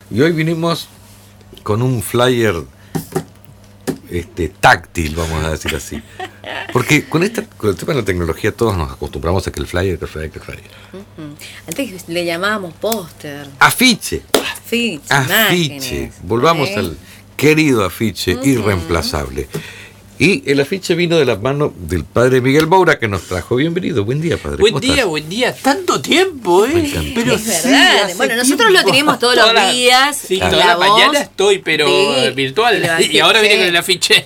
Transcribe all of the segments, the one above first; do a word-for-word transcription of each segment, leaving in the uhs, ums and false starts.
Y hoy vinimos con un flyer este, táctil, vamos a decir así. Porque con, esta, con el tema de la tecnología todos nos acostumbramos a que el flyer, que el flyer, que el flyer. Uh-huh. Antes le llamábamos póster. Afiche. Afiche. Afiche. Imágenes. Volvamos ¿Eh? al querido afiche uh-huh. irreemplazable. Y el afiche vino de la mano del padre Miguel Moura, que nos trajo. Bienvenido, buen día, padre. Buen día, estás? Buen día. Tanto tiempo, ¿eh? Pero es sí, verdad. Bueno, nosotros tiempo. Lo tenemos todos toda los días. Sí, toda la, la mañana estoy, pero sí, virtual. Y ahora viene con el afiche.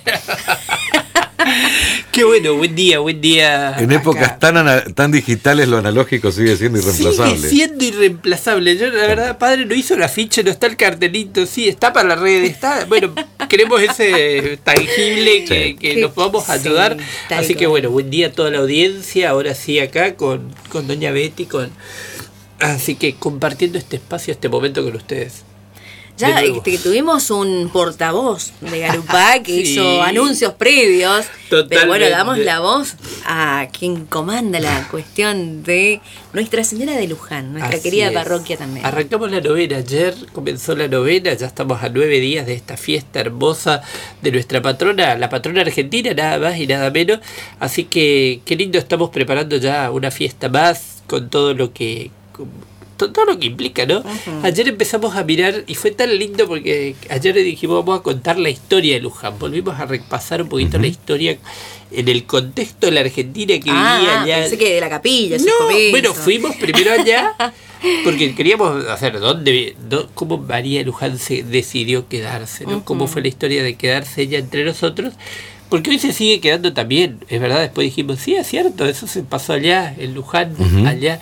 Qué bueno, buen día, buen día. En acá. Épocas tan, tan digitales, lo analógico sigue siendo irreemplazable. Sigue siendo irreemplazable. Yo, la verdad, padre, no hizo el afiche, no está el cartelito, sí, está para la red, está. Bueno, queremos ese tangible que, que nos podamos ayudar. Sí, así que bueno, buen día a toda la audiencia. Ahora sí, acá con, con doña Betty, con. Así que compartiendo este espacio, este momento con ustedes. Ya este, tuvimos un portavoz de Garupá que sí. hizo anuncios previos. Totalmente. Pero bueno, damos la voz a quien comanda la cuestión de Nuestra Señora de Luján, nuestra Así querida es. parroquia también. Arrancamos la novena, ayer comenzó la novena, ya estamos a nueve días de esta fiesta hermosa de nuestra patrona, la patrona argentina, nada más y nada menos. Así que qué lindo, estamos preparando ya una fiesta más con todo lo que... todo lo que implica, ¿no? Uh-huh. Ayer empezamos a mirar y fue tan lindo porque ayer le dijimos vamos a contar la historia de Luján, volvimos a repasar un poquito uh-huh. la historia en el contexto de la Argentina que ah, vivía allá. Pensé que de la capilla, no, bueno, fuimos primero allá porque queríamos hacer dónde, dónde cómo María Luján se decidió quedarse, ¿no? Uh-huh. Cómo fue la historia de quedarse ella entre nosotros. Porque hoy se sigue quedando también, es verdad, después dijimos, sí, es cierto, eso se pasó allá, en Luján, uh-huh. allá.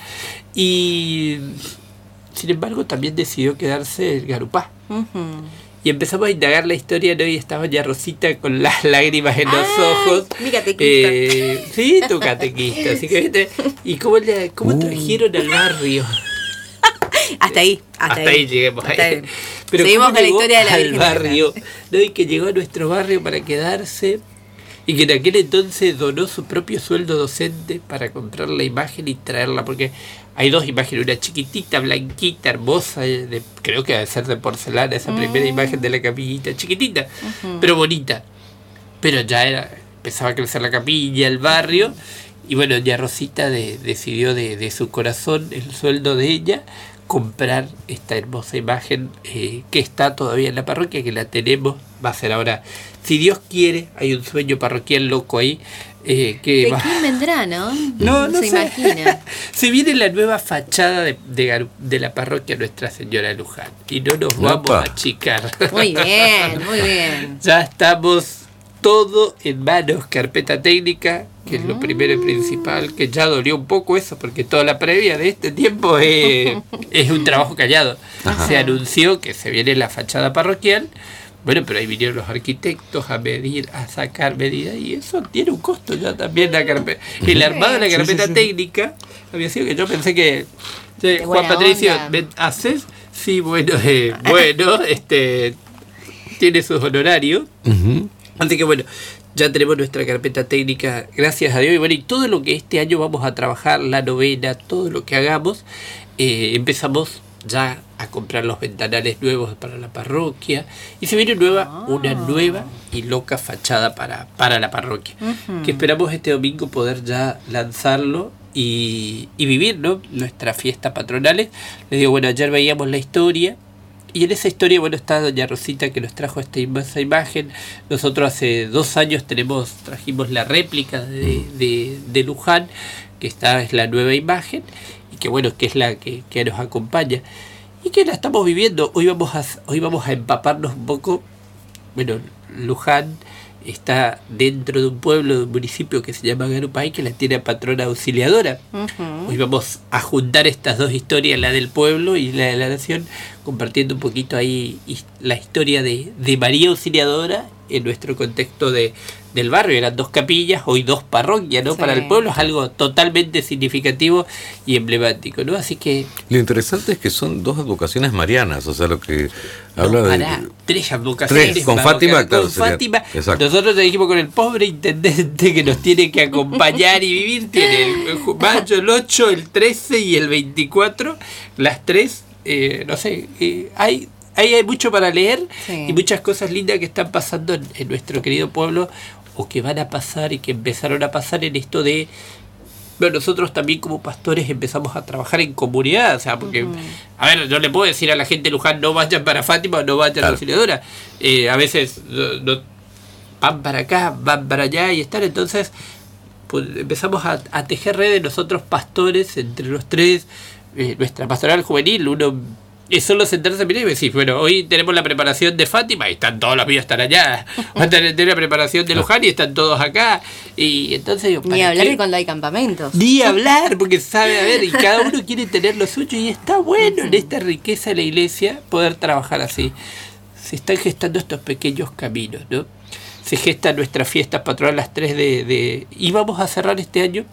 Y sin embargo también decidió quedarse en Garupá. Uh-huh. Y empezamos a indagar la historia, ¿no? Y estaba ya Rosita con las lágrimas en los ah, ojos. Mi catequista. Eh, sí, tu catequista. Así que, ¿viste? ¿Y cómo, le, cómo uh. trajeron al barrio? Hasta ahí, hasta, hasta ahí. ahí lleguemos. Hasta ahí. ahí. Pero seguimos con la historia de la al barrio, ¿no? Y que llegó a nuestro barrio para quedarse y que en aquel entonces donó su propio sueldo docente para comprar la imagen y traerla, porque hay dos imágenes, una chiquitita, blanquita, hermosa, de, creo que debe ser de porcelana, esa mm. primera imagen de la capillita, chiquitita, uh-huh. pero bonita, pero ya era, empezaba a crecer la capilla, el barrio, uh-huh. y bueno, ya Rosita de, decidió de, de su corazón, el sueldo de ella, comprar esta hermosa imagen eh, que está todavía en la parroquia, que la tenemos, va a ser ahora, si Dios quiere, hay un sueño parroquial loco ahí. Eh, que ¿De va... quién vendrá, no? No, no se sé. imagina. Se viene la nueva fachada de, de, de la parroquia Nuestra Señora de Luján y no nos vamos Opa. a achicar. Muy bien, muy bien. Ya estamos todo en manos, carpeta técnica, que es lo primero y principal, que ya dolió un poco eso, porque toda la previa de este tiempo es, es un trabajo callado. Ajá. Se anunció que se viene la fachada parroquial, bueno, pero ahí vinieron los arquitectos a medir, a sacar medidas, y eso tiene un costo ya también. La carpeta, el armado de la carpeta sí, sí, sí. técnica había sido que yo pensé que sí, Juan Patricio, ¿me haces? Sí, bueno, eh, bueno, este tiene sus honorarios. Uh-huh. Así que bueno, ya tenemos nuestra carpeta técnica, gracias a Dios. Y bueno, y todo lo que este año vamos a trabajar, la novena, todo lo que hagamos, eh, empezamos ya a comprar los ventanales nuevos para la parroquia. Y se viene nueva, oh. una nueva y loca fachada para, para la parroquia. Uh-huh. Que esperamos este domingo poder ya lanzarlo y, y vivir, ¿no? Nuestras fiestas patronales. Les digo, bueno, ayer veíamos la historia. Y en esa historia, bueno, está doña Rosita que nos trajo esta esa imagen. Nosotros hace dos años tenemos trajimos la réplica de, de, de Luján, que esta es la nueva imagen, y que bueno, que es la que, que nos acompaña. Y que la estamos viviendo. Hoy vamos a, hoy vamos a empaparnos un poco. Bueno, Luján está dentro de un pueblo, de un municipio que se llama Garupá y que la tiene patrona auxiliadora. Uh-huh. Hoy vamos a juntar estas dos historias, la del pueblo y la de la nación, compartiendo un poquito ahí la historia de, de María Auxiliadora en nuestro contexto de, del barrio. Eran dos capillas, hoy dos parroquias, ¿no? Sí. Para el pueblo es algo totalmente significativo y emblemático, ¿no? Así que... Lo interesante es que son dos advocaciones marianas, o sea, lo que no, habla para, de... Tres advocaciones. Tres, con Fátima, claro. Con Fátima. Nosotros te dijimos con el pobre intendente que nos tiene que acompañar y vivir, tiene el mayo, el ocho, el trece y el veinticuatro, las tres, eh, no sé, eh, hay... ahí hay mucho para leer sí. y muchas cosas lindas que están pasando en, en nuestro querido pueblo o que van a pasar y que empezaron a pasar en esto de... Bueno, nosotros también como pastores empezamos a trabajar en comunidad, o sea, porque, uh-huh. a ver, yo le puedo decir a la gente de Luján, no vayan para Fátima o no vayan claro. a la Auxiliadora. Eh, a veces no, no, van para acá, van para allá y están, entonces pues, empezamos a, a tejer redes nosotros pastores, entre los tres, eh, nuestra pastoral juvenil, uno... Es solo sentarse a mirar y decir, bueno, hoy tenemos la preparación de Fátima y están todos los míos están allá. Van a tener la preparación de Luján y están todos acá. Y entonces digo, ni hablar de cuando hay campamentos. Ni hablar, porque sabe, a ver, y cada uno quiere tener lo suyo y está bueno en esta riqueza de la iglesia poder trabajar así. Se están gestando estos pequeños caminos, ¿no? Se gestan nuestras fiestas patronales las tres de, de... Y vamos a cerrar este año...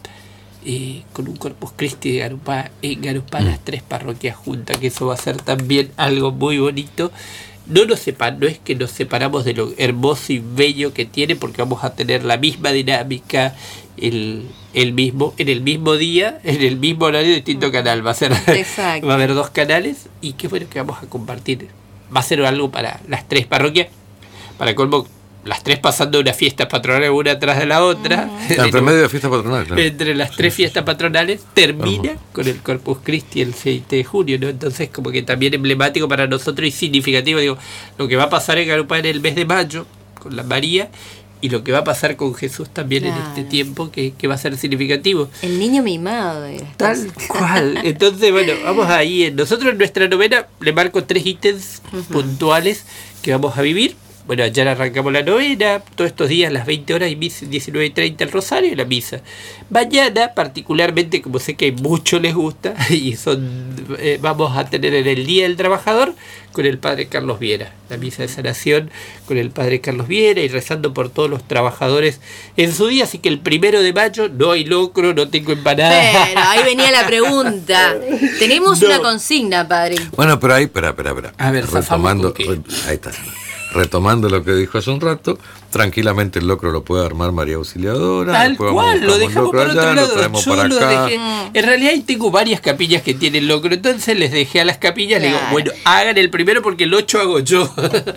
Eh, con un Corpus Christi de Garupá, en Garupá, mm. las tres parroquias juntas, que eso va a ser también algo muy bonito. No nos sepan, no es que nos separamos de lo hermoso y bello que tiene, porque vamos a tener la misma dinámica, el, el mismo, en el mismo día, en el mismo horario, distinto canal. Va a ser, exacto. Va a haber dos canales, y qué bueno que vamos a compartir. Va a ser algo para las tres parroquias, para colmo. Las tres pasando una fiesta patronal una tras de la otra. Uh-huh. Entre medio de fiesta patronal, claro. Entre las tres fiestas patronales termina uh-huh. con el Corpus Christi el seis de junio, ¿no? Entonces como que también emblemático para nosotros y significativo. Digo, lo que va a pasar en Garupá en el mes de mayo con la María y lo que va a pasar con Jesús también claro. en este tiempo que, que va a ser significativo. El niño mimado. De Tal cual. Entonces, bueno, vamos ahí. Nosotros en nuestra novena le marco tres ítems uh-huh. puntuales que vamos a vivir. Bueno, ayer arrancamos la novena, todos estos días las veinte horas y diecinueve y treinta el rosario y la misa. Mañana, particularmente, como sé que mucho les gusta, y son eh, vamos a tener en el Día del Trabajador con el Padre Carlos Viera, la misa de sanación con el Padre Carlos Viera y rezando por todos los trabajadores en su día. Así que el primero de mayo no hay locro, no tengo empanada. Pero ahí venía la pregunta. Tenemos no. una consigna, Padre. Bueno, pero ahí, espera, espera, espera. A ver, retomando, re, ahí está. Retomando lo que dijo hace un rato, tranquilamente el locro lo puede armar María Auxiliadora. Tal cual, lo dejamos para otro lado. Yo lo dejé. En realidad ahí tengo varias capillas que tienen locro, entonces les dejé a las capillas, claro. les digo, bueno, hagan el primero porque el ocho hago yo.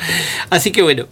Así que bueno.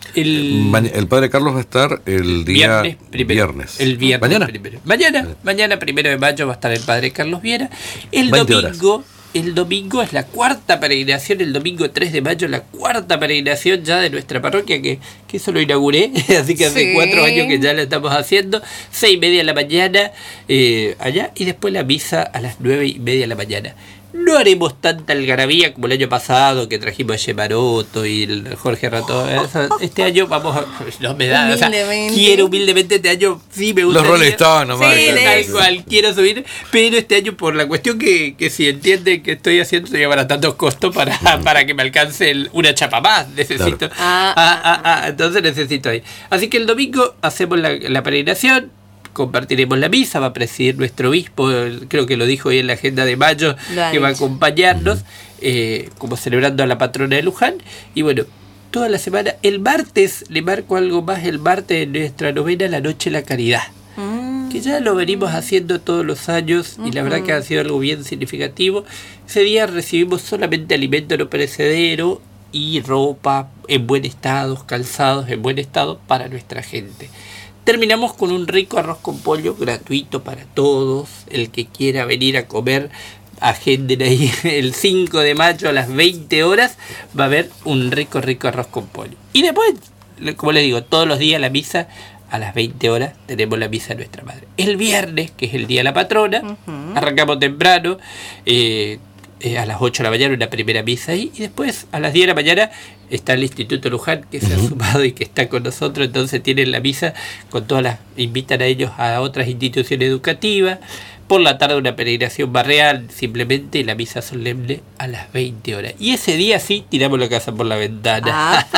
El, el Padre Carlos va a estar el día viernes. Primero, viernes. El viernes. ¿Mañana? Primero. Mañana, mañana, mañana, primero de mayo, va a estar el Padre Carlos Viera. El domingo. Horas. El domingo es la cuarta peregrinación, el domingo tres de mayo, la cuarta peregrinación ya de nuestra parroquia, que, que eso lo inauguré, así que hace sí. cuatro años que ya la estamos haciendo, seis y media de la mañana eh, allá, y después la misa a las nueve y media de la mañana. No haremos tanta algarabía como el año pasado, que trajimos a Gemaroto y el Jorge Rato. Este año vamos a... No me da, o sea, quiero humildemente este año, sí me gusta. Los Rolling Stones nomás. Sí, tal cual, quiero subir, pero este año por la cuestión que, que si entienden que estoy haciendo, se llevará tantos costos para, para que me alcance el, una chapa más. Necesito. Claro. Ah, ah, ah, ah, entonces necesito ahí. Así que el domingo hacemos la, la peregrinación. Compartiremos la misa, va a presidir nuestro obispo, creo que lo dijo hoy en la agenda de mayo, lo que va a acompañarnos, eh, como celebrando a la patrona de Luján. Y bueno, toda la semana, el martes, le marco algo más, el martes de nuestra novena, la Noche de la Caridad, mm. que ya lo venimos haciendo todos los años y uh-huh. la verdad que ha sido algo bien significativo. Ese día recibimos solamente alimento no perecedero y ropa en buen estado, calzados en buen estado para nuestra gente. Terminamos con un rico arroz con pollo gratuito para todos. El que quiera venir a comer, agenden ahí el cinco de mayo a las veinte horas. Va a haber un rico, rico arroz con pollo. Y después, como les digo, todos los días la misa a las veinte horas tenemos la misa de nuestra madre. El viernes, que es el día de la patrona, uh-huh. arrancamos temprano. Eh, Eh, a las ocho de la mañana una primera misa ahí, y después a las diez de la mañana está el Instituto Luján, que se uh-huh. ha sumado y que está con nosotros, entonces tienen la misa con todas las, invitan a ellos a otras instituciones educativas. Por la tarde una peregrinación barrial, simplemente la misa solemne a las veinte horas. Y ese día sí tiramos la casa por la ventana.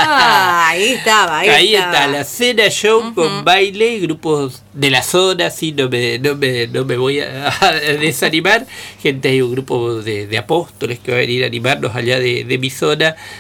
Ah, ahí estaba, ahí, ahí estaba. está, la cena show uh-huh. con baile, grupos de la zona, sí, no me, no me, no me voy a, a desanimar. Gente, hay un grupo de, de apóstoles que va a venir a animarnos allá de, de mi zona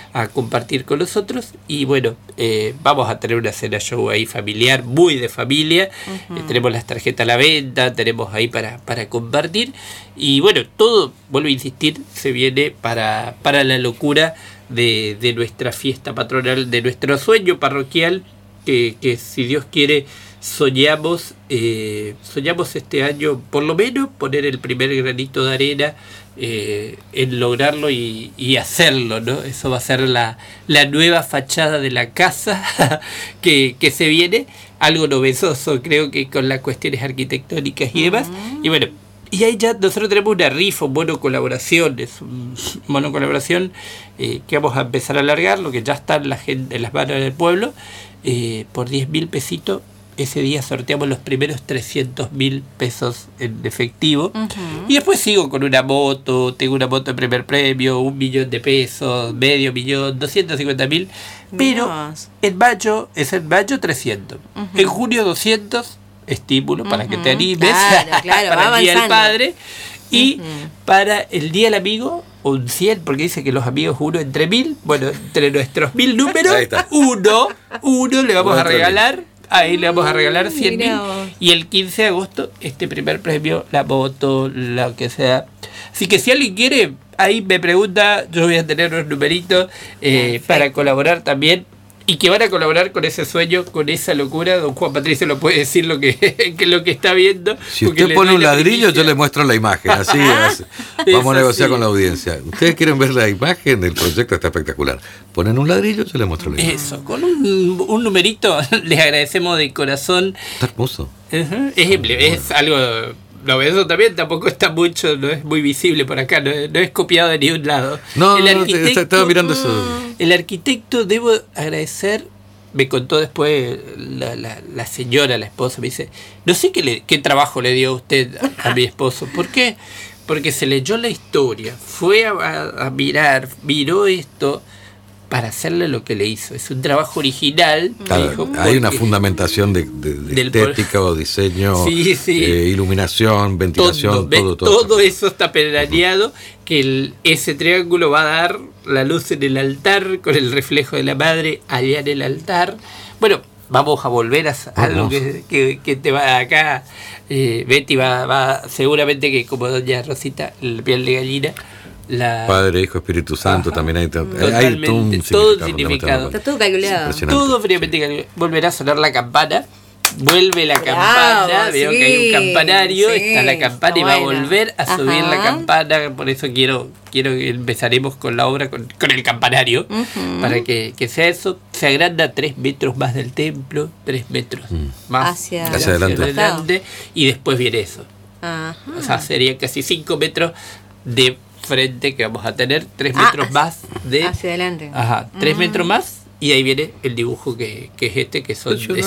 a compartir con nosotros. Y bueno, eh, vamos a tener una cena show ahí familiar, muy de familia. Uh-huh. Eh, tenemos las tarjetas a la venta, tenemos ahí para, para compartir. Y bueno, todo, vuelvo a insistir, se viene para, para la locura de, de nuestra fiesta patronal, de nuestro sueño parroquial, que, que si Dios quiere, soñamos, eh, soñamos este año por lo menos poner el primer granito de arena eh, en lograrlo y, y hacerlo, ¿no? Eso va a ser la, la nueva fachada de la casa que, que se viene, algo novedoso creo que con las cuestiones arquitectónicas y demás. Uh-huh. Y bueno, y ahí ya nosotros tenemos una rifa, un mono colaboración, es un mono colaboración eh, que vamos a empezar a alargar, lo que ya está en, la gente, en las manos del pueblo, eh, por diez mil pesitos. Ese día sorteamos los primeros trescientos mil pesos en efectivo. Uh-huh. Y después sigo con una moto, tengo una moto de primer premio, un millón de pesos, medio millón, doscientos cincuenta mil. Pero Dios. En mayo, es en mayo trescientos. Uh-huh. En junio doscientos, estímulo uh-huh. para que te animes. Claro, claro, para el Día del Padre. Y uh-huh. para el Día del Amigo, un cien, porque dice que los amigos uno entre mil. Bueno, entre nuestros mil números, uno, uno le vamos a regalar. Ahí le vamos a regalar cien mil. Y el quince de agosto, este primer premio, la moto, lo que sea. Así que si alguien quiere, ahí me pregunta, yo voy a tener unos numeritos eh, para colaborar también. Y que van a colaborar con ese sueño, con esa locura. Don Juan Patricio lo puede decir lo que, que lo que está viendo. Si usted pone un ladrillo, yo le muestro la imagen. Así, así. Vamos a negociar así con la audiencia. Ustedes quieren ver la imagen, el proyecto está espectacular. Ponen un ladrillo, yo le muestro la imagen. Eso, con un, un numerito, les agradecemos de corazón. Está hermoso. Uh-huh. Es, bueno. es algo novedoso también, tampoco está mucho, no es muy visible por acá, no, no es copiado de ningún lado. No, el no, arquitecto, estaba mirando eso. El arquitecto, debo agradecer, me contó después la, la, la señora, la esposa, me dice, no sé qué, le, qué trabajo le dio a usted a, a mi esposo. ¿Por qué? Porque se leyó la historia, fue a, a, a mirar, miró esto para hacerle lo que le hizo. Es un trabajo original. Claro, dijo, hay una fundamentación de, de, de estética o diseño, sí, sí. Eh, iluminación, ventilación, todo. Todo, todo, todo eso está planeado, que el, ese triángulo va a dar la luz en el altar, con el reflejo de la madre allá en el altar. Bueno, vamos a volver a, a algo que, que, que te va acá. Eh, Betty va, va, seguramente que como doña Rosita, el piel de gallina. La... Padre, Hijo, Espíritu Santo. Ajá. También hay, Totalmente, hay todo un todo significado. significado. Está todo calculado. Todo fríamente calculado. Volverá a sonar la campana. Vuelve la campana. Bravo, Veo sí, que hay un campanario. Sí, está la campana y va bueno. a volver a Ajá. subir la campana. Por eso quiero quiero que empezaremos con la obra, con, con el campanario. Uh-huh. Para que, que sea eso. Se agranda tres metros más del templo. Tres metros uh-huh. más hacia, hacia, hacia adelante. adelante. Y después viene eso. Ajá. O sea, serían casi cinco metros de frente que vamos a tener, tres metros ah, más de hacia adelante. Ajá, tres mm. metros más y ahí viene el dibujo que, que es este, que son no,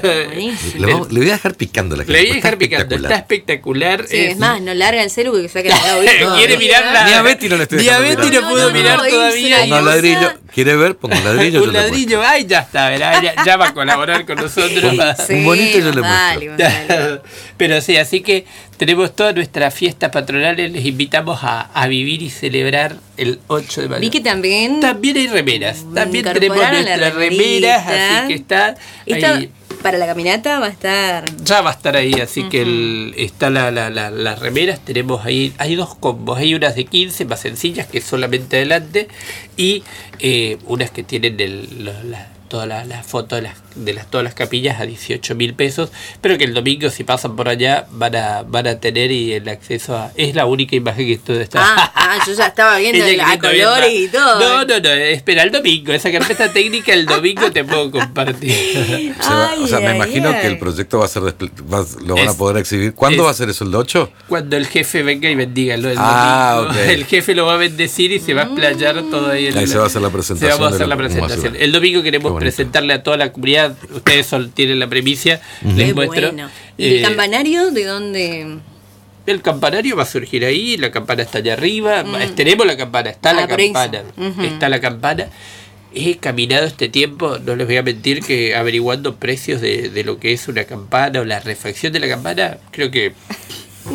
le, vamos, le voy a dejar picando la Le voy a dejar picando, está espectacular. Sí, es, es más, no larga el celu que saque la audio. Quiere mirar la. Ni a Betty no le estoy dejando. Ni a Betty no, no puedo no, mirar no, todavía. No, ladrillo. ¿Quiere ver? Pongo un ladrillo. Un ladrillo, ay, ya está, verá, ya, ya va a colaborar con nosotros. Sí, un bonito yo le vale, muestro. Vale. Pero sí, así que tenemos todas nuestras fiestas patronales, les invitamos a, a vivir y celebrar el ocho de mayo. Vi que también... También hay remeras, también tenemos nuestras remeras, así que está... Esta, ahí, para la caminata va a estar... Ya va a estar ahí, así uh-huh. que el, está la, la, la, las remeras, tenemos ahí, hay dos combos, hay unas de quince más sencillas que es solamente adelante y eh, unas que tienen el, la, la, toda la, la foto de las, de las todas las capillas a dieciocho mil pesos, pero que el domingo si pasan por allá van a van a tener y el acceso a... Es la única imagen que esto está... Ah, ah yo ya estaba viendo a colores y todo. No, no, no, espera el domingo, esa carpeta técnica el domingo te puedo compartir. Se va, ay, o sea, me ay, imagino ay. que el proyecto va a ser, va, lo van es, a poder exhibir. ¿Cuándo es, va a ser eso, el ocho? Cuando el jefe venga y bendígalo el ah, domingo. Okay. El jefe lo va a bendecir y se va a explayar todo ahí. En ahí la, se va a hacer la presentación. Se va a hacer la presentación. El domingo queremos presentarle a toda la comunidad, ustedes son, tienen la primicia, uh-huh. les muestro. Bueno. ¿Y eh, el campanario de dónde? El campanario va a surgir ahí, la campana está allá arriba, mm. tenemos la campana, está ah, la campana, uh-huh. está la campana. He caminado este tiempo, no les voy a mentir, que averiguando precios de, de lo que es una campana o la refacción de la campana, creo que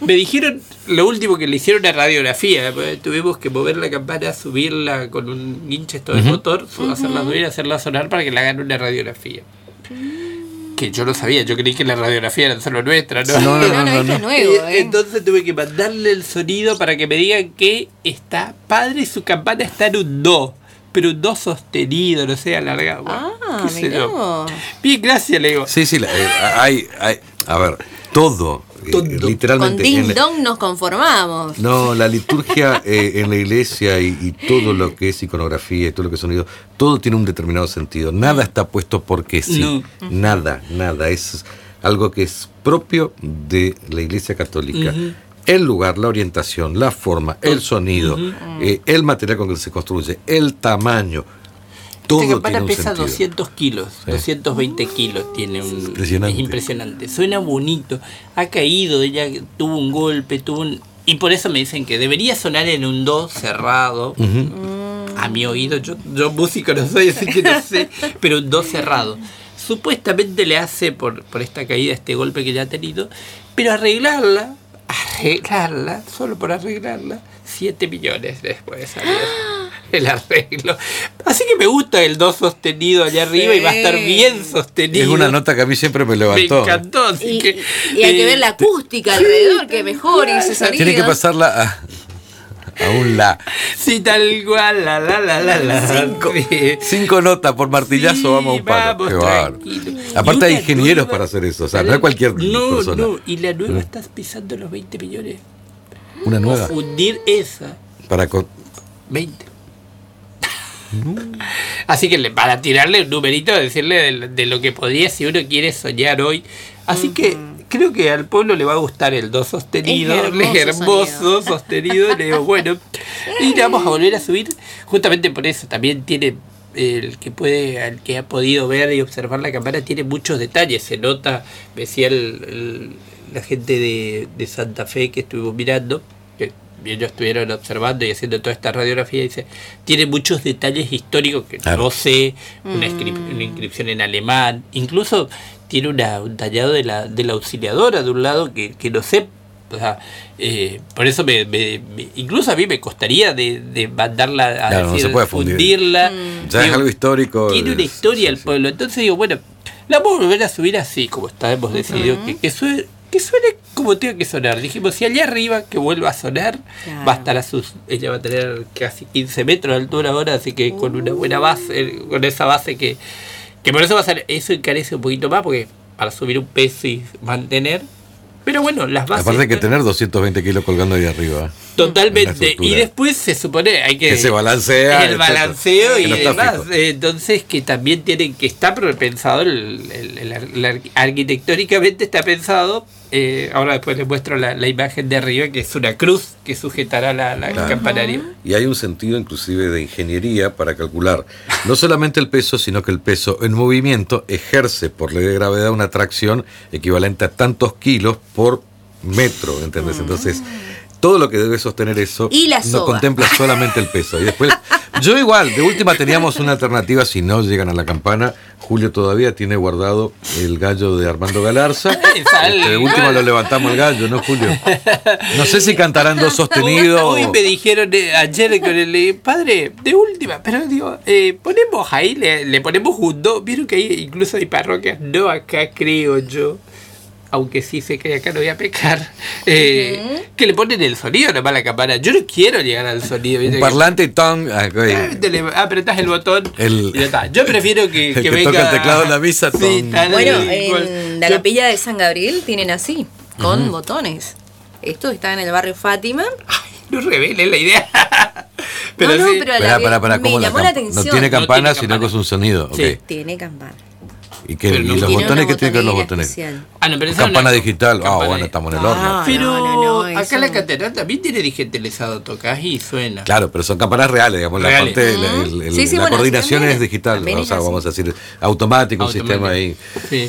Me dijeron lo último que le hicieron una radiografía. Tuvimos que mover la campana, subirla con un guinche esto de uh-huh. motor, uh-huh. hacerla subir y hacerla sonar para que le hagan una radiografía. Que yo no sabía, yo creí que la radiografía era solo nuestra, ¿no? No, no, no, no, no, no. Es nuevo, ¿eh? Entonces tuve que mandarle el sonido para que me digan que está padre y su campana está en un do, pero un do sostenido, no sé, alargado. Ah, mirá. Bien, gracias, le digo. Sí, sí, la, eh, hay, hay, a ver, todo. Todo. Eh, literalmente. Con ding la, dong nos conformamos. No, la liturgia eh, en la iglesia y, y todo lo que es iconografía y todo lo que es sonido, todo tiene un determinado sentido. Nada está puesto porque sí. No. Nada, nada. Es algo que es propio de la iglesia católica. Uh-huh. El lugar, la orientación, la forma, el sonido, uh-huh. eh, el material con que se construye, el tamaño. Todo Esta campana tiene un pesa sentido. doscientos kilos, sí. doscientos veinte kilos tiene un... Impresionante. Es impresionante. Suena bonito. Ha caído, ella tuvo un golpe, tuvo un... Y por eso me dicen que debería sonar en un do cerrado. Uh-huh. A mi oído, yo, yo músico no soy, así que no sé, pero un do cerrado. Supuestamente le hace, por, por esta caída, este golpe que ya ha tenido, pero arreglarla, arreglarla, solo por arreglarla, siete millones después salió el arreglo. Así que me gusta el do sostenido allá arriba, sí. Y va a estar bien sostenido. Es una nota que a mí siempre me levantó. Me encantó. Así y, que, y hay eh, que ver la acústica alrededor, que mejore ese sonido. Tiene que pasarla a, a un la. Sí, tal cual, la, la, la, la, la. Cinco, cinco notas por martillazo, sí, vamos a un palo. Qué bárbaro. Aparte hay ingenieros nueva, para hacer eso, o sea, no es cualquier no, persona. No, y la nueva ¿no? Estás pisando los veinte millones. ¿Una nueva? Fundir esa. Para con... veinte. No. Así que para tirarle un numerito, decirle de, de lo que podría si uno quiere soñar hoy. Así uh-huh. que creo que al pueblo le va a gustar el do sostenido, es hermoso, el hermoso sostenido. Le digo, bueno, y le vamos a volver a subir. Justamente por eso también tiene el que puede, el que ha podido ver y observar la campana, tiene muchos detalles. Se nota, me decía el, el, la gente de, de Santa Fe que estuvimos mirando, que ellos estuvieron observando y haciendo toda esta radiografía, dice, tiene muchos detalles históricos que claro. no sé, una, inscrip- una inscripción en alemán, incluso tiene una, un tallado de la, de la auxiliadora de un lado que, que no sé, o sea, eh, por eso me, me, me, incluso a mí me costaría de, de mandarla a claro, decir, no se puede fundirla. Mm. Ya digo, es algo histórico. Tiene una historia el sí, pueblo, entonces digo, bueno, la vamos a volver a subir así, como está, hemos decidido uh-huh. que, que suene. Que suene como tenga que sonar. Dijimos, si allá arriba que vuelva a sonar, claro. va a estar a sus. Ella va a tener casi quince metros de altura ahora, así que uh. con una buena base, con esa base que. Que por eso va a ser. Eso encarece un poquito más, porque para subir un peso y mantener. Pero bueno, las bases. Aparte hay que tener doscientos veinte kilos colgando ahí arriba. Totalmente. Y después se supone hay que. Que se balancea. El balanceo y no demás. Entonces, que también tienen que estar pensado, el, el, el, el, arquitectónicamente está pensado. Eh, ahora después les muestro la, la imagen de arriba, que es una cruz que sujetará la, la claro. campanario. Y hay un sentido inclusive de ingeniería para calcular no solamente el peso, sino que el peso en movimiento ejerce por ley de gravedad una tracción equivalente a tantos kilos por metro, ¿entendés? Entonces, todo lo que debe sostener eso no contempla solamente el peso. Y después, yo igual, de última teníamos una alternativa si no llegan a la campana. Julio todavía tiene guardado el gallo de Armando Galarza. Este, de última lo levantamos el gallo, ¿no, Julio? No sé si cantarán dos sostenidos. Hoy, hoy me dijeron eh, ayer con el padre, de última, pero digo, eh, ponemos ahí, le, le ponemos un do. Vieron que hay, incluso hay parroquias, no acá creo yo. Aunque sí sé que acá no voy a pecar, eh, uh-huh. que le ponen el sonido nomás a la campana. Yo no quiero llegar al sonido. Un parlante y ton. Le apretás el botón el, y ya está. Yo prefiero que, que, que venga. Toca el teclado en la misa. Sí, bueno, en la capilla de San Gabriel tienen así, con uh-huh. botones. Esto está en el barrio Fátima. Ay, no revelen la idea. Pero no, sí. no, pero pará, pará, pará, me llamó la, la atención. No tiene campana, no tiene sino campana. que es un sonido. Sí, okay. tiene campana. ¿Y, que, y los botones qué tienen que ver los botones? Ah, no, pero campana una, digital. Ah, oh, bueno, estamos en el horno. Ah, pero no, no, no, acá la catedral también tiene digitalizado, tocas y suena. Claro, pero son campanas reales, digamos, reales. la parte, uh-huh. el, el, sí, sí, la bueno, coordinación es digital, también o sea, es vamos a decir, automático, un sistema ahí. Sí.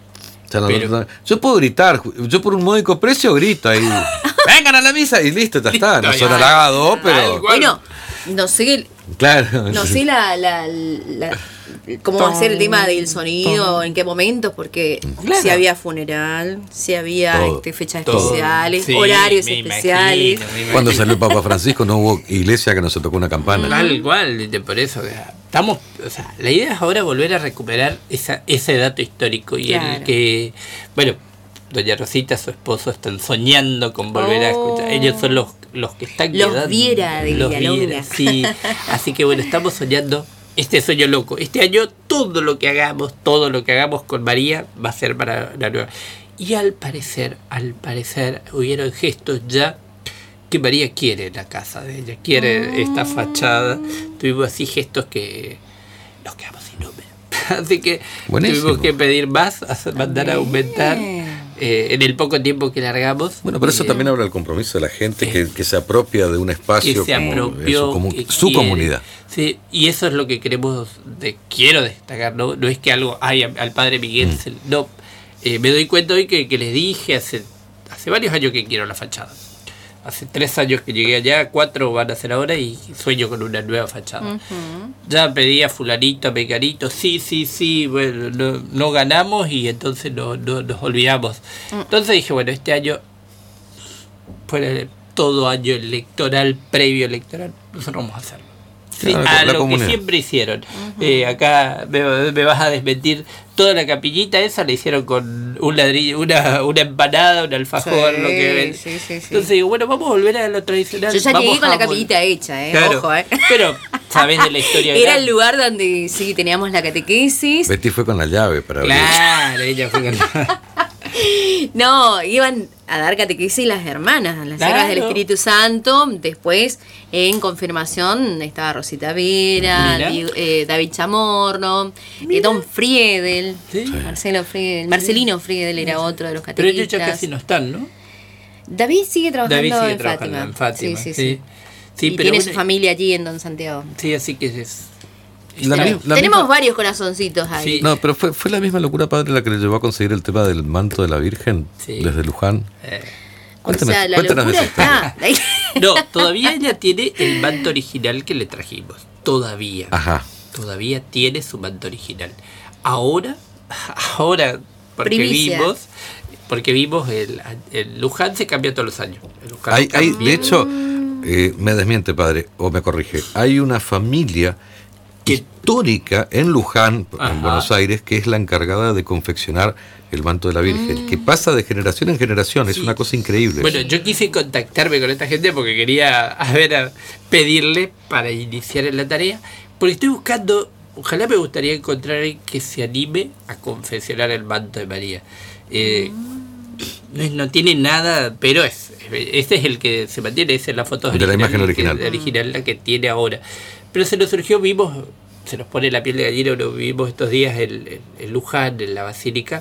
O sea, no, pero, no, yo puedo gritar, yo por un módico precio grito ahí. Vengan a la misa y listo, ya está. No son halagados, pero. Bueno, no sé, claro. no sé la, la, la cómo va a ser el tema del sonido, en qué momentos, porque claro. si había funeral, si había este, fechas todo. especiales, sí, horarios especiales. Imagino, Cuando salió el Papa Francisco no hubo iglesia que no se tocó una campana. Tal cual, por eso estamos, o sea, la idea es ahora volver a recuperar esa, ese dato histórico y claro. el que, bueno, doña Rosita, su esposo, están soñando con volver oh. a escuchar. Ellos son los, los que están los quedando. Viera de los Viera, sí. Así que bueno, estamos soñando este sueño loco. Este año todo lo que hagamos, todo lo que hagamos con María va a ser para la nueva. Y al parecer, al parecer, hubieron gestos ya que María quiere la casa de ella, quiere oh. esta fachada. Tuvimos así gestos que nos quedamos sin número. Así que Buenísimo. tuvimos que pedir más, mandar a aumentar eh, en el poco tiempo que largamos. Bueno, pero eso eh, también habla del compromiso de la gente, eh, que, que se apropia de un espacio que se como apropió, su, comu- que su quiere, comunidad. Sí, y eso es lo que queremos, de, quiero destacar, ¿no? No es que algo, ay, al padre Miguel, mm. se, no, eh, me doy cuenta hoy que, que les dije hace, hace varios años que quiero la fachada. Hace tres años que llegué allá, cuatro van a ser ahora y sueño con una nueva fachada. Uh-huh. Ya pedí a fulanito, a mecanito, sí, sí, sí, bueno, no, no ganamos y entonces no, no, nos olvidamos. Uh-huh. Entonces dije, bueno, este año, fue todo año electoral, previo electoral, nosotros vamos a hacerlo. Sí, claro, a lo comunidad. que siempre hicieron. Uh-huh. Eh, acá me, me vas a desmentir. Toda la capillita esa la hicieron con un ladrillo, una, una empanada, un alfajor, sí, lo que ven. Sí, sí, sí. Entonces digo, bueno, vamos a volver a lo tradicional. Yo ya vamos llegué con la capillita hecha, eh. Claro, Ojo, eh. Pero, ¿sabés de la historia? Era gran? El lugar donde sí teníamos la catequesis. Betty fue con la llave para abrir. Claro, ella fue con la No, iban a dar catequesis las hermanas, las claro. hermanas del Espíritu Santo. Después, en confirmación, estaba Rosita Vera, Di, eh, David Chamorro, eh, Don Friedel, ¿sí? Marcelo Friedel, Marcelino Friedel era otro de los catequistas. Pero ellos ya casi no están, ¿no? David sigue trabajando, David sigue en, trabajando Fátima. en Fátima. Sí, sí, sí. sí. sí y pero tiene bueno, su familia allí en Don Santiago. Sí, así que es... La, claro. la Tenemos misma... varios corazoncitos ahí. Sí. No, pero fue, fue la misma locura, padre, la que le llevó a conseguir el tema del manto de la Virgen sí. desde Luján. Eh. Cuéntanos, o sea, la locura está. No, todavía ella tiene el manto original que le trajimos. Todavía. Ajá. Todavía tiene su manto original. Ahora, ahora, porque Primicia. vimos, porque vimos el, el Luján se cambia todos los años. El Luján hay, hay, de hecho, eh, me desmiente, padre, o me corrige. Hay una familia histórica en Luján, Ajá. en Buenos Aires, que es la encargada de confeccionar el manto de la Virgen, mm. que pasa de generación en generación, es sí. una cosa increíble. Bueno, yo quise contactarme con esta gente porque quería a ver, a pedirle para iniciar en la tarea, porque estoy buscando, ojalá me gustaría encontrar a alguien que se anime a confeccionar el manto de María. Eh, mm. no, no tiene nada, pero es este es el que se mantiene, esa es la foto de la imagen original, que, original la que tiene ahora. Pero se nos surgió, vimos, se nos pone la piel de gallina, lo vimos estos días en, en Luján, en la Basílica.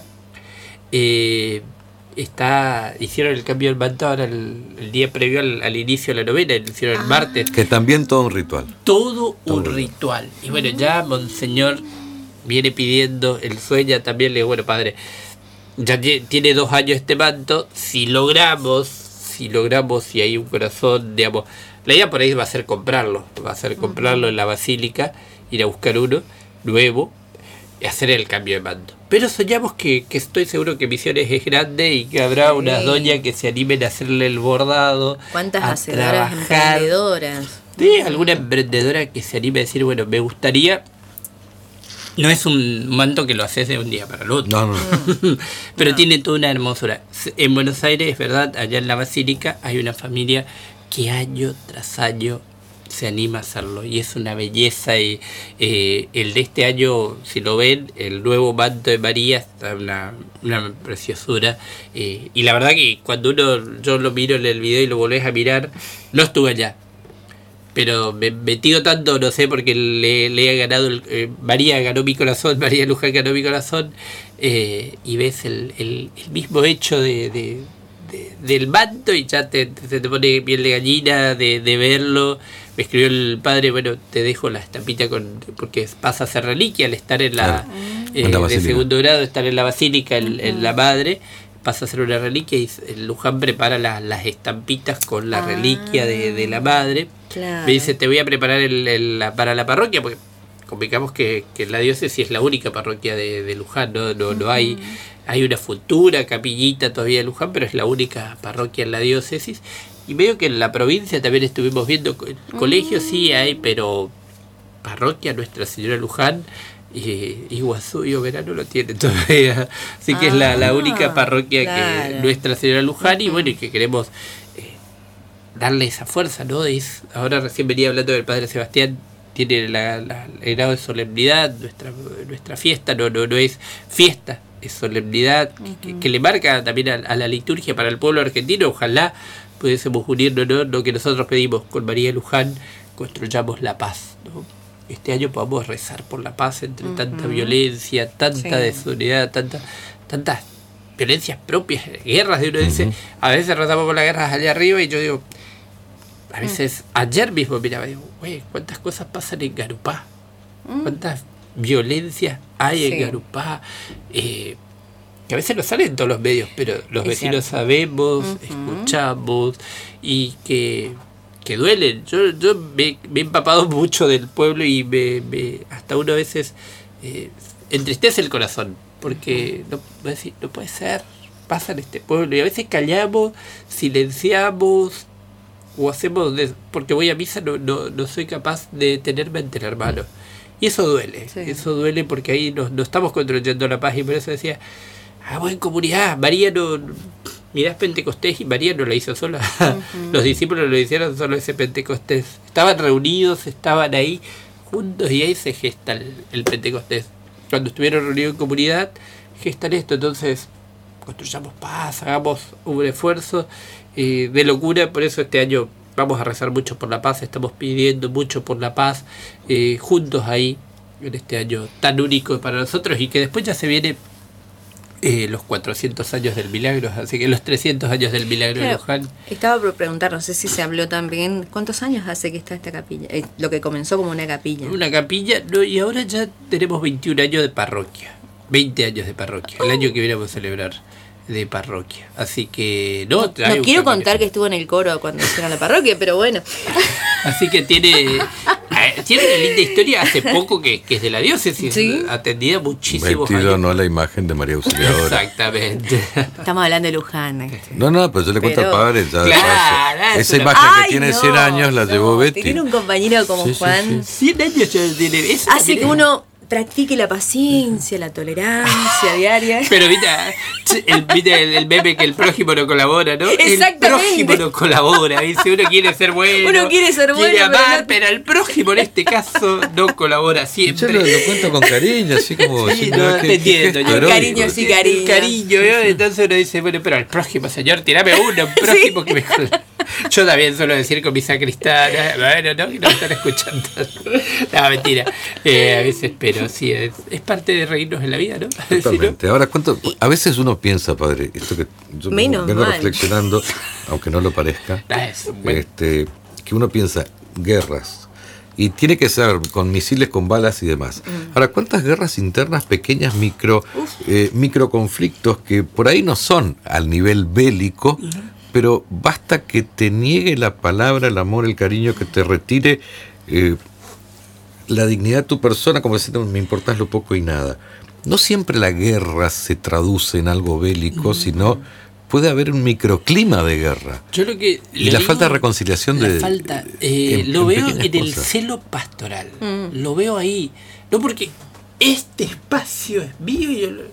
Eh, está hicieron el cambio del manto ahora el, el día previo al, al inicio de la novena, lo hicieron ah. el martes. Que también todo un ritual. Todo, todo un ritual. Y bueno, ya Monseñor viene pidiendo el sueño también, le digo, bueno, padre, ya tiene dos años este manto, si logramos, si logramos, si hay un corazón, digamos, la idea por ahí va a ser comprarlo, va a ser comprarlo en la Basílica, ir a buscar uno nuevo y hacer el cambio de manto. Pero soñamos que, que estoy seguro que Misiones es grande y que habrá sí. unas doñas que se animen a hacerle el bordado. ¿Cuántas hacedoras emprendedoras? Sí, alguna emprendedora que se anime a decir, bueno, me gustaría... No es un manto que lo haces de un día para el otro. No, no. Pero no. tiene toda una hermosura. En Buenos Aires, es verdad, allá en la Basílica hay una familia que año tras año se anima a hacerlo. Y es una belleza. Y eh, el de este año, si lo ven, el nuevo manto de María está una, una preciosura. Eh, y la verdad que cuando uno yo lo miro en el video y lo volvés a mirar, no estuve allá. Pero me he metido tanto, no sé, porque le, le he ganado, el, eh, María ganó mi corazón, María Luján ganó mi corazón, eh, y ves el, el, el mismo hecho de, de, de, del manto y ya te, te, te pone piel de gallina de, de verlo. Me escribió el padre, bueno, te dejo la estampita con porque pasa a ser reliquia al estar en la, claro. eh, en la de segundo grado, estar en la Basílica, en, en la madre. pasa a ser una reliquia y el Luján prepara la, las estampitas con la ah, reliquia de, de la madre. Claro. Me dice, te voy a preparar el, el, la, para la parroquia, porque convengamos que, que la diócesis es la única parroquia de, de Luján, no, no, no hay, hay una futura capillita todavía de Luján, pero es la única parroquia en la diócesis. Y veo que en la provincia también estuvimos viendo, colegios sí hay, pero parroquia Nuestra Señora Luján, y Iguazú y Oberá no lo tiene todavía, así que ah, es la, la única parroquia claro. que Nuestra Señora Luján, y bueno, y que queremos eh, darle esa fuerza, ¿no? Es, ahora recién venía hablando del Padre Sebastián, tiene la, la, el grado de solemnidad, nuestra nuestra fiesta no, no, no es fiesta, es solemnidad, uh-huh. que, que le marca también a, a la liturgia para el pueblo argentino. Ojalá pudiésemos unirnos, ¿no? Lo que nosotros pedimos con María Luján, construyamos la paz, ¿no? Este año podamos rezar por la paz entre uh-huh. tanta violencia, tanta sí. desunión, tanta, tantas violencias propias, guerras de uno uh-huh. dice, a veces rezamos por las guerras allá arriba y yo digo, a veces, uh-huh. ayer mismo miraba, digo, güey, cuántas cosas pasan en Garupá, uh-huh. cuántas violencias hay sí. en Garupá, eh, que a veces no salen en todos los medios, pero los es vecinos cierto. sabemos, uh-huh. escuchamos y que... que duelen. Yo, yo me, me he empapado mucho del pueblo y me, me hasta uno a veces eh, entristece el corazón, porque no, no puede ser, pasa en este pueblo, y a veces callamos, silenciamos, o hacemos, de, porque voy a misa, no, no, no soy capaz de tenerme entre hermanos. Y eso duele, sí. eso duele porque ahí no, no estamos construyendo la paz, y por eso decía, hagamos en comunidad. María no... Mirás Pentecostés y María no la hizo sola. Uh-huh. Los discípulos lo hicieron solo ese Pentecostés. Estaban reunidos, estaban ahí juntos y ahí se gesta el, el Pentecostés. Cuando estuvieron reunidos en comunidad, gestan esto. Entonces, construyamos paz, hagamos un esfuerzo eh, de locura. Por eso este año vamos a rezar mucho por la paz. Estamos pidiendo mucho por la paz eh, juntos ahí, en este año tan único para nosotros, y que después ya se viene... Eh, los cuatrocientos años del milagro, así que los trescientos años del milagro claro, de Luján. Estaba por preguntar, no sé si se habló también, ¿cuántos años hace que está esta capilla? Eh, lo que comenzó como una capilla. Una capilla, no, y ahora ya tenemos veintiún años de parroquia, veinte años de parroquia, el año que viene vamos a celebrar de parroquia, así que... No, no, no quiero contar que estuvo en el coro cuando hicieron la parroquia, pero bueno. Así que tiene... Tiene una linda historia hace poco que, que es de la diócesis, ¿sí? Atendida muchísimos Metido, años. no la imagen de María Auxiliadora. Exactamente. Estamos hablando de Luján. Este. No, no, pero yo le cuento pero, al padre. Ya claro, esa esa imagen Ay, que tiene no, cien años la no, llevó Betty. Tiene un compañero como sí, Juan. Sí, sí. cien años ya tiene. Eso hace que uno practique la paciencia, la tolerancia diaria. Pero viste el, viste el, el meme que el prójimo no colabora, ¿no? Exactamente. El prójimo no colabora. Dice, uno quiere ser bueno. Uno quiere ser bueno. Quiere amar, pero, no... pero el prójimo en este caso no colabora siempre. Yo lo, lo cuento con cariño, así como... Sí, no, te entiendo. Yo, cariño, sí, cariño. Cariño, ¿no? Entonces uno dice, bueno, pero el prójimo, señor, tirame uno, un prójimo sí. que mejor... Yo también suelo decir con mi sacristana, bueno, no, que no me están escuchando. No, mentira. Eh, a veces, pero sí, es, es parte de reírnos en la vida, ¿no? Totalmente. ¿No? Ahora, ¿cuánto? A veces uno piensa, padre, esto que yo Menos vengo mal. reflexionando, aunque no lo parezca, ah, es un buen... este, que uno piensa, guerras, y tiene que ser con misiles, con balas y demás. Mm. Ahora, ¿cuántas guerras internas pequeñas, micro, eh, micro conflictos que por ahí no son al nivel bélico, uh-huh. pero basta que te niegue la palabra, el amor, el cariño, que te retire eh, la dignidad de tu persona, como decir, me importas lo poco y nada. No siempre la guerra se traduce en algo bélico, mm. sino puede haber un microclima de guerra. Yo lo que y la falta de reconciliación la de... falta, eh, en, lo en veo en cosas. el celo pastoral. Mm. Lo veo ahí. No porque este espacio es mío y yo lo...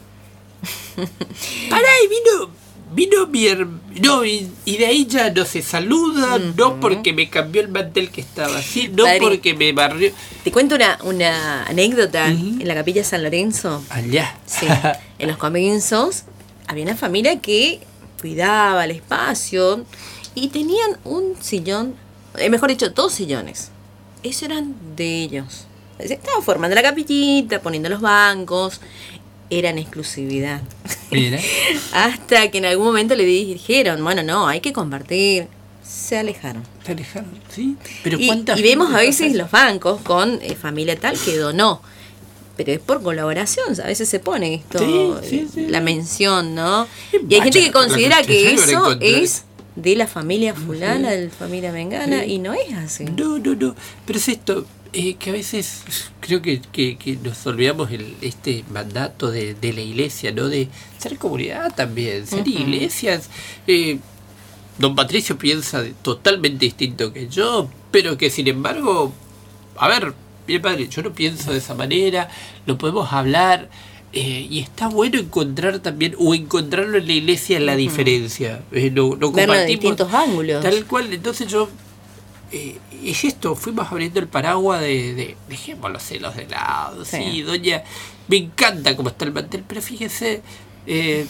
Pará, y vino... Vino mi hermano, no, y, y de ahí ya no se saluda, uh-huh. no porque me cambió el mantel que estaba así, no Padre, porque me barrió. Te cuento una, una anécdota. Uh-huh. En la capilla San Lorenzo. Allá. Sí. En los comienzos había una familia que cuidaba el espacio y tenían un sillón, eh, mejor dicho, dos sillones. Esos eran de ellos. Estaban formando la capillita, poniendo los bancos. Eran exclusividad. Mira. Hasta que en algún momento le dijeron, bueno, no, hay que compartir. Se alejaron. Se alejaron, sí. Pero y, y vemos a veces los bancos con eh, familia tal que donó. pero es por colaboración, a veces se pone esto, sí, sí, sí. la mención, ¿no? Y hay gente que considera que eso es de la familia fulana, de la familia mengana, sí. y no es así. No, no, no, pero es esto, eh, que a veces creo que, que, que nos olvidamos el, este mandato de, de la iglesia, ¿no? De ser comunidad también, ser uh-huh. iglesias. Eh, don Patricio piensa totalmente distinto que yo, pero que sin embargo, a ver, bien padre, yo no pienso de esa manera, lo podemos hablar. Eh, y está bueno encontrar también, o encontrarlo en la iglesia en la uh-huh. diferencia. Eh, no, no verlo de distintos ángulos. Tal cual, entonces yo, eh, es esto, fuimos abriendo el paraguas de, de dejemos los celos de lado. Sí. sí, doña, me encanta cómo está el mantel, pero fíjese, eh,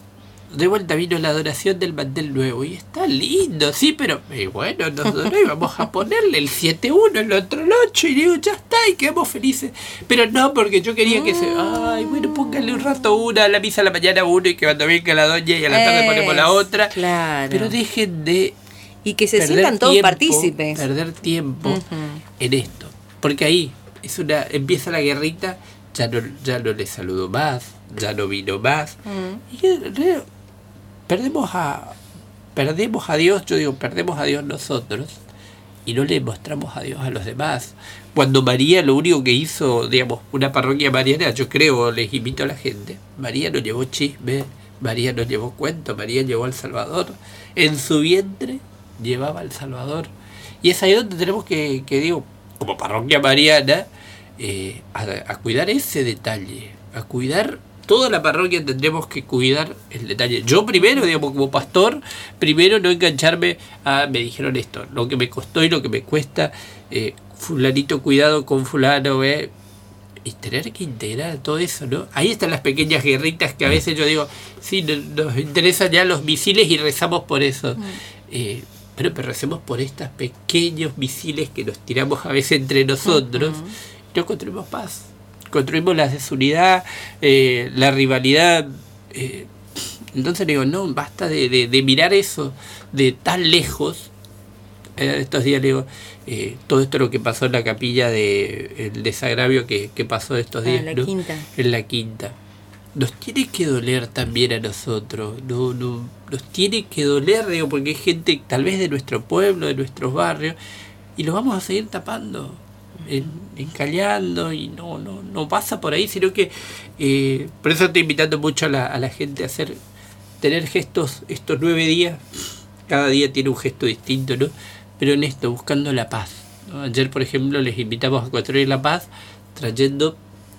de vuelta vino la adoración del mantel nuevo y está lindo, sí, pero eh, bueno, nosotros íbamos a ponerle el siete uno, el otro el ocho y digo, ya está, y quedamos felices. Pero no, porque yo quería que se, ay, bueno, póngale un rato una, a la misa a la mañana uno y que cuando venga la doña y a la tarde es, ponemos la otra. Claro. Pero dejen de y que se sientan todos tiempo, partícipes. Perder tiempo uh-huh. en esto, porque ahí es una empieza la guerrita, ya no, ya no le saludo más, ya no vino más. Uh-huh. Y que, Perdemos a perdemos a Dios, yo digo, perdemos a Dios nosotros y no le mostramos a Dios a los demás. Cuando María lo único que hizo, digamos, una parroquia mariana, yo creo, les invito a la gente, María nos llevó chisme, María nos llevó cuento, María llevó al Salvador, en su vientre llevaba al Salvador. Y es ahí donde tenemos que, que digo, como parroquia mariana, eh, a, a cuidar ese detalle, a cuidar. Toda la parroquia tendremos que cuidar el detalle. Yo primero, digamos, como pastor, primero no engancharme a, me dijeron esto, lo que me costó y lo que me cuesta, eh, fulanito cuidado con fulano, eh, y tener que integrar todo eso, ¿no? Ahí están las pequeñas guerritas que a veces yo digo, sí, nos interesan ya los misiles y rezamos por eso. Eh, pero, pero recemos por estos pequeños misiles que nos tiramos a veces entre nosotros uh-huh. y no construimos paz. Construimos la desunidad, eh, la rivalidad. Eh, entonces digo, no, basta de, de, de mirar eso de tan lejos. Eh, estos días digo, eh, todo esto lo que pasó en la capilla, de el desagravio que, que pasó estos días. Ah, la ¿no? quinta. En la quinta. Nos tiene que doler también a nosotros. No, no, nos tiene que doler, digo, porque hay gente tal vez de nuestro pueblo, de nuestros barrios, y lo vamos a seguir tapando. En, encallando y no, no, no pasa por ahí, sino que eh, por eso estoy invitando mucho a la, a la gente a hacer, tener gestos estos nueve días, cada día tiene un gesto distinto, ¿no? Pero en esto, buscando la paz, ¿no? Ayer, por ejemplo, les invitamos a construir la paz, trayendo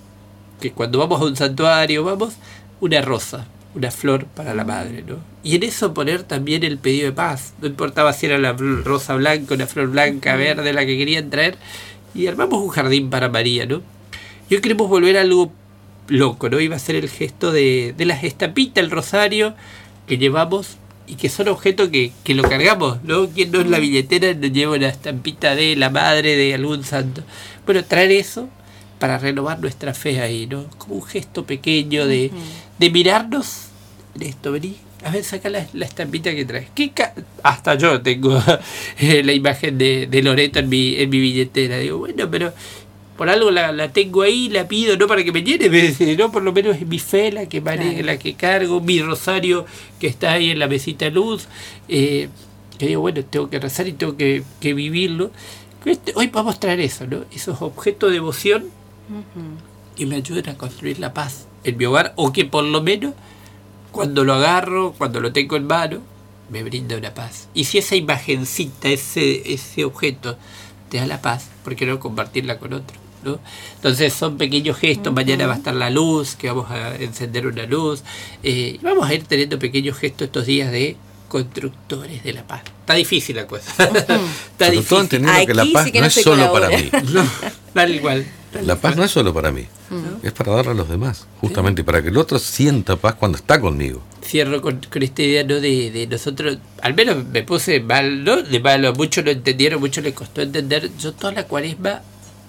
que cuando vamos a un santuario, vamos, una rosa, una flor para la madre, ¿no? Y en eso poner también el pedido de paz, no importaba si era la rosa blanca, una flor blanca, verde, la que querían traer, y armamos un jardín para María, ¿no? Y hoy queremos volver a algo loco, ¿no? Iba a ser el gesto de, de las estampitas, el rosario que llevamos y que son objetos que, que lo cargamos, ¿no? Quien no es la billetera nos lleva una estampita de la madre de algún santo. Bueno, traer eso para renovar nuestra fe ahí, ¿no? Como un gesto pequeño de, de mirarnos en esto, vení. A ver, saca la, la estampita que traes. ¿Qué ca- Hasta yo tengo eh, la imagen de, de Loreto en mi, en mi billetera. Digo, bueno, pero por algo la, la tengo ahí, la pido, no para que me llene, sino por lo menos es mi fe la que, mane- claro. la que cargo, mi rosario que está ahí en la mesita de luz. Eh, que digo, bueno, tengo que rezar y tengo que, que vivirlo. Este, hoy vamos a traer eso, ¿no? Esos objetos de devoción uh-huh. que me ayuden a construir la paz en mi hogar, o que por lo menos cuando lo agarro, cuando lo tengo en mano, me brinda una paz. Y si esa imagencita, ese, ese objeto, te da la paz, ¿por qué no compartirla con otro? ¿No? Entonces son pequeños gestos. Uh-huh. Mañana va a estar la luz, que vamos a encender una luz. Eh, y vamos a ir teniendo pequeños gestos estos días de constructores de la paz. Está difícil la cosa. Uh-huh. Está Sobre difícil. todo entendiendo que la paz sí que no, no es solo colabora. Para mí. No, tal igual. La paz no es solo para mí, uh-huh. es para darle a los demás, justamente, sí. Para que el otro sienta paz cuando está conmigo. Cierro con, con esta idea, ¿no? de, de nosotros, al menos me puse mal, ¿no? De malo, muchos lo entendieron, muchos les costó entender. Yo toda la cuaresma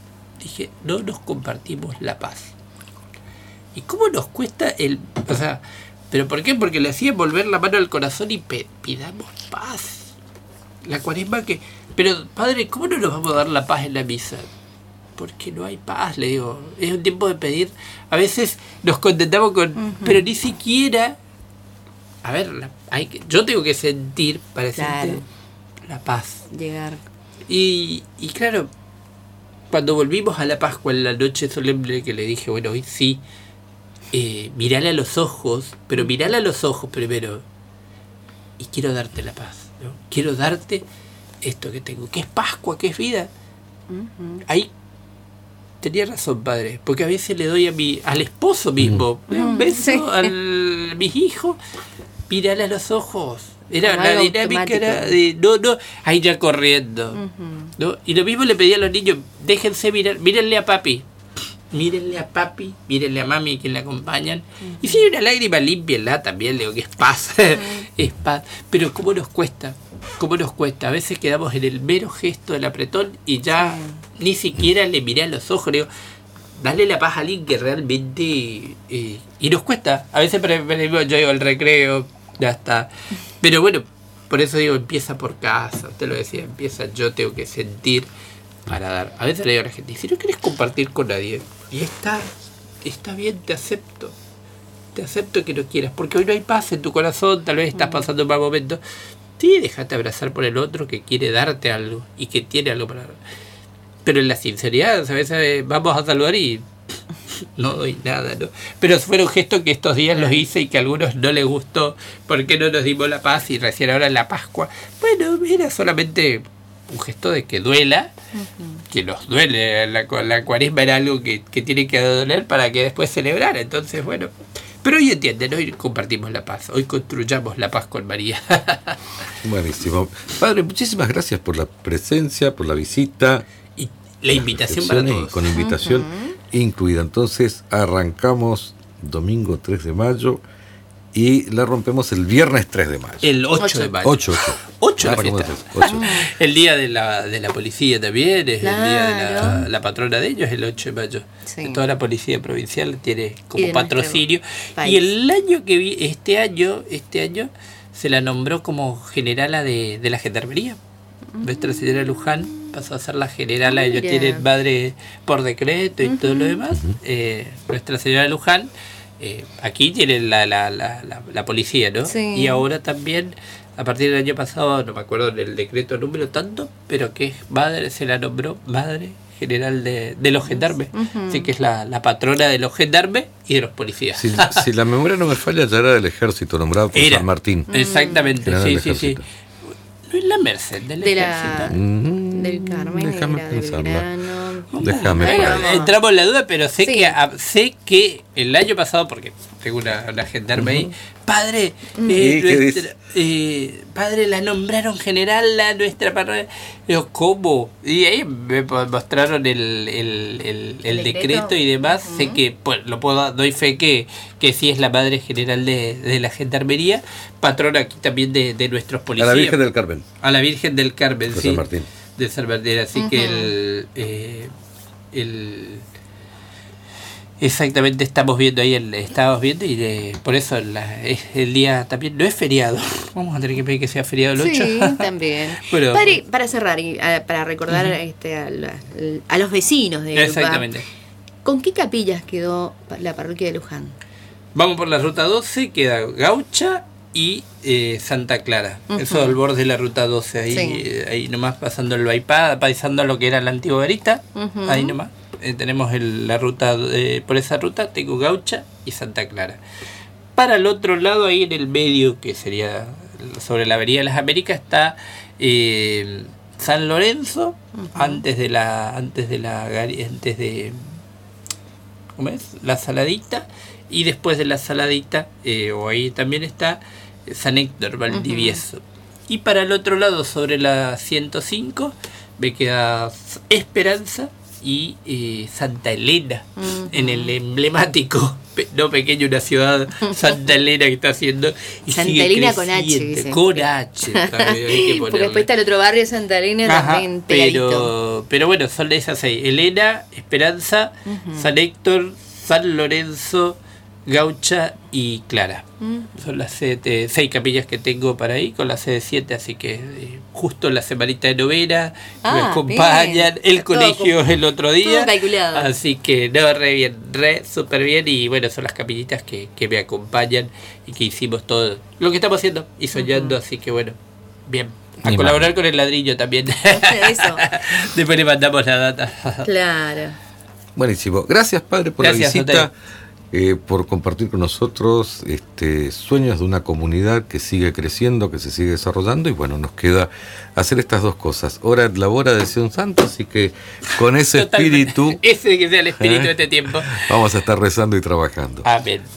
dije, no nos compartimos la paz. ¿Y cómo nos cuesta el...? O sea, ¿pero por qué? Porque le hacía volver la mano al corazón y pe- pidamos paz. La cuaresma que... Pero, padre, ¿cómo no nos vamos a dar la paz en la misa? porque no hay paz, le digo. Es un tiempo de pedir. A veces nos contentamos con, uh-huh. pero ni siquiera, a ver, la, hay que, yo tengo que sentir para claro. sentir la paz. Llegar. Y, y claro, cuando volvimos a la Pascua en la noche solemne, que le dije, bueno, hoy sí, eh, mirale a los ojos, pero mirale a los ojos primero, y quiero darte la paz, ¿no? Quiero darte esto que tengo, que es Pascua, que es vida. Uh-huh. Ahí tenía razón, padre, porque a veces le doy a mi al esposo mismo uh-huh. un beso sí. a mis hijos, mirale a los ojos. Era como la dinámica era de no, no, ahí ya corriendo. Uh-huh. ¿No? Y lo mismo le pedí a los niños, déjense mirar, mírenle a papi. Mírenle a papi, mírenle a mami que le acompañan. Uh-huh. Y si hay una lágrima, límpienla también, le digo que es paz. Uh-huh. Es paz. Pero ¿cómo nos cuesta? ¿Cómo nos cuesta? A veces quedamos en el mero gesto del apretón y ya uh-huh. ni siquiera le miré a los ojos. Le digo, dale la paz a alguien que realmente... Eh, y nos cuesta. A veces preferimos, yo digo, el recreo, ya está. Pero bueno, por eso digo, empieza por casa. Usted lo decía, empieza, yo tengo que sentir para dar. A veces le digo a la gente, si no quieres compartir con nadie, y está, está bien, te acepto. Te acepto que no quieras, porque hoy no hay paz en tu corazón, tal vez estás pasando un mal momento. Sí, déjate abrazar por el otro que quiere darte algo y que tiene algo para dar. Pero en la sinceridad, a veces vamos a saludar y no doy nada, ¿no? Pero fueron gestos que estos días los hice y que a algunos no les gustó. ¿Por qué no nos dimos la paz y recién ahora en la Pascua? Bueno, era solamente un gesto de que duela, uh-huh. que nos duele. La, la cuaresma era algo que, que tiene que doler para que después celebrar. Entonces, bueno. Pero hoy entienden, hoy compartimos la paz, hoy construyamos la paz con María. Buenísimo. Padre, muchísimas gracias por la presencia, por la visita. Y la invitación para todos. Y con invitación uh-huh. incluida. Entonces arrancamos domingo tres de mayo y la rompemos el viernes tres de mayo. El ocho de mayo. ocho, ocho. ocho la fiesta. ocho. El día de la, de la policía también, es claro. el día de la, la patrona de ellos, el ocho de mayo. Sí. Toda la policía provincial tiene como patrocinio. Y el año que vi, este año, este año se la nombró como generala de, de la gendarmería. Uh-huh. Nuestra señora de Luján pasó a ser la generala, ellos Mira. tienen madre por decreto y uh-huh. todo lo demás. Uh-huh. Eh, Nuestra señora de Luján. Eh, aquí tienen la, la, la, la, la policía, ¿no? Sí. Y ahora también, a partir del año pasado, no me acuerdo del decreto número tanto, pero que es madre, se la nombró madre general de, de los gendarmes. Uh-huh. Así que es la, la patrona de los gendarmes y de los policías. Si, si la memoria no me falla, ya era del ejército, nombrado por era. San Martín. Exactamente, sí, sí, sí. No es la Merced del de ejército. La, mm, del Carmen, déjame pensarla. Déjame pensarla. Entramos en la duda, pero sé sí. que a, sé que el año pasado, porque tengo una, una gendarme uh-huh. ahí, padre, eh, nuestra, eh, padre, la nombraron general a nuestra parroquia. Digo, ¿cómo? Y ahí me mostraron el, el, el, el, el decreto? decreto y demás. Uh-huh. Sé que, pues, lo puedo, doy fe que, que sí es la madre general de, de la gendarmería, patrona aquí también de, de nuestros policías. A la Virgen del Carmen. A la Virgen del Carmen, de sí. San Martín. De San Martín, así uh-huh. que el, eh, el exactamente estamos viendo ahí el estamos viendo y de, por eso la, es, el día también no es feriado. Vamos a tener que pedir que sea feriado el ocho. Sí, también. Bueno, Padre, para cerrar y a, para recordar uh-huh. este, a, la, a los vecinos de exactamente. Lupa, ¿con qué capillas quedó la parroquia de Luján? Vamos por la ruta doce, queda Gaucha y eh, Santa Clara. Uh-huh. Eso al borde de la ruta doce, ahí, sí. eh, ahí nomás pasando el bypass, pasando lo que era la antigua garita, uh-huh. ahí nomás. Eh, tenemos el, la ruta, eh, por esa ruta tengo Gaucha y Santa Clara. Para el otro lado, ahí en el medio, que sería sobre la Avenida de las Américas, está eh, San Lorenzo, uh-huh. antes de la, antes de la, antes de, ¿cómo es? La Saladita, y después de la Saladita, eh, o ahí también está San Héctor Valdivieso. Uh-huh. Y para el otro lado, sobre la ciento cinco, me queda Esperanza y eh, Santa Elena, uh-huh. en el emblemático, no pequeño, una ciudad, Santa Elena, que está haciendo. Y Santa Elena con H, dice. Con H también hay que porque después está el otro barrio, Santa Elena, ajá, también pegadito. Pero, pero bueno, son esas seis: Elena, Esperanza, uh-huh. San Héctor, San Lorenzo, Gaucha y Clara. Mm. Son las sede, seis capillas que tengo para ahí, con la sede siete, así que eh, justo la semanita de novena, ah, me acompañan, bien. El todo colegio es el otro día. Así que no, re bien, re súper bien, y bueno, son las capillitas que, que me acompañan y que hicimos todo lo que estamos haciendo y soñando, uh-huh. Así que bueno, bien. A Ni colaborar mal. Con el ladrillo también. Eso. Después le mandamos la data. Claro. Buenísimo. Gracias, padre, por Gracias, la visita. Eh, por compartir con nosotros este, sueños de una comunidad que sigue creciendo, que se sigue desarrollando, y bueno, nos queda hacer estas dos cosas. Hora et labora, decía un santo, así que con ese Totalmente. espíritu... Ese que sea el espíritu ¿eh? de este tiempo. Vamos a estar rezando y trabajando. Amén.